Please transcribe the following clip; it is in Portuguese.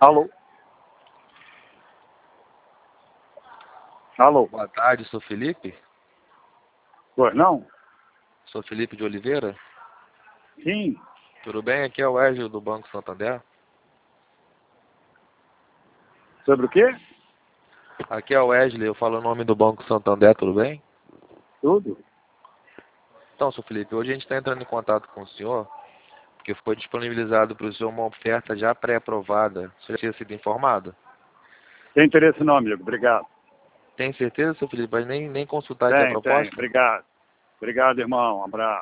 Alô? Alô? Boa tarde, sou Felipe. Pois não? Sou Felipe de Oliveira. Sim. Tudo bem? Aqui é o Wesley do Banco Santander. Sobre o quê? Aqui é o Wesley, eu falo o nome do Banco Santander, tudo bem? Tudo. Então, sou Felipe, hoje a gente está entrando em contato com o senhor, porque foi disponibilizado para o senhor uma oferta já pré-aprovada. O senhor já tinha sido informado? Tem interesse não, amigo. Obrigado. Tem certeza, seu Felipe? Mas nem consultar aqui a Tem. proposta? Obrigado. Obrigado, irmão. Um abraço.